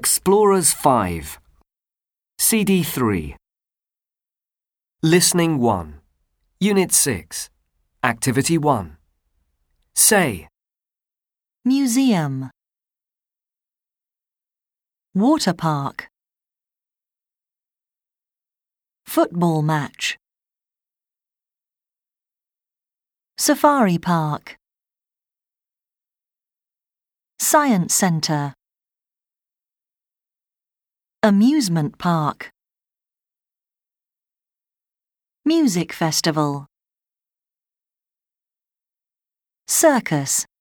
Explorers 5 CD 3 Listening 1 Unit 6 Activity 1 Say Museum, water park, football match, safari park, science centre, amusement park, music festival, circus.